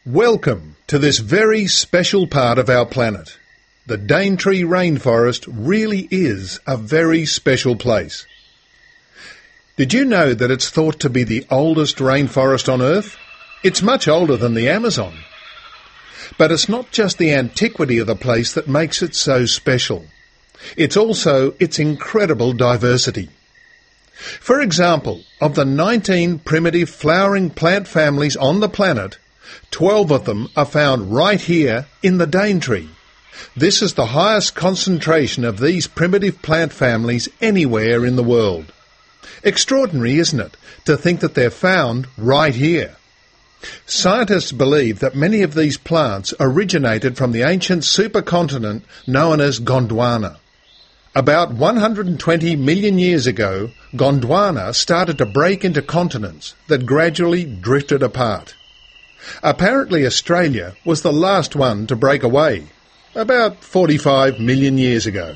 Welcome to this very special part of our planet. The Daintree Rainforest really is a very special place. Did you know that it's thought to be the oldest rainforest on Earth? It's much older than the Amazon. But it's not just the antiquity of the place that makes it so special. It's also its incredible diversity. For example, of the 19 primitive flowering plant families on the planet, 12 of them are found right here in the Daintree. This is the highest concentration of these primitive plant families anywhere in the world. Extraordinary, isn't it, to think that they're found right here? Scientists believe that many of these plants originated from the ancient supercontinent known as Gondwana. About 120 million years ago, Gondwana started to break into continents that gradually drifted apart. Apparently Australia was the last one to break away, about 45 million years ago.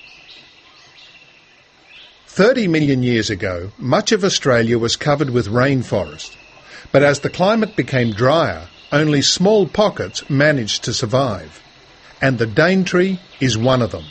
30 million years ago, much of Australia was covered with rainforest, but as the climate became drier, only small pockets managed to survive, and the Daintree is one of them.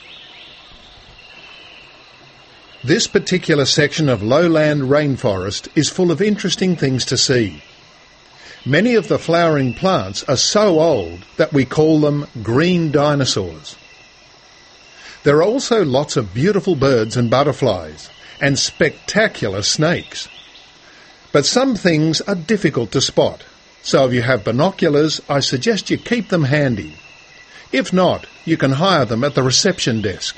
This particular section of lowland rainforest is full of interesting things to see. Many of the flowering plants are so old that we call them green dinosaurs. There are also lots of beautiful birds and butterflies, and spectacular snakes. But some things are difficult to spot, so if you have binoculars, I suggest you keep them handy. If not, you can hire them at the reception desk.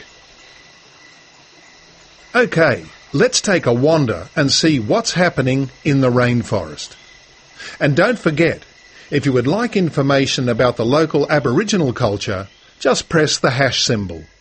OK, let's take a wander and see what's happening in the rainforest. And don't forget, if you would like information about the local Aboriginal culture, just press the # symbol.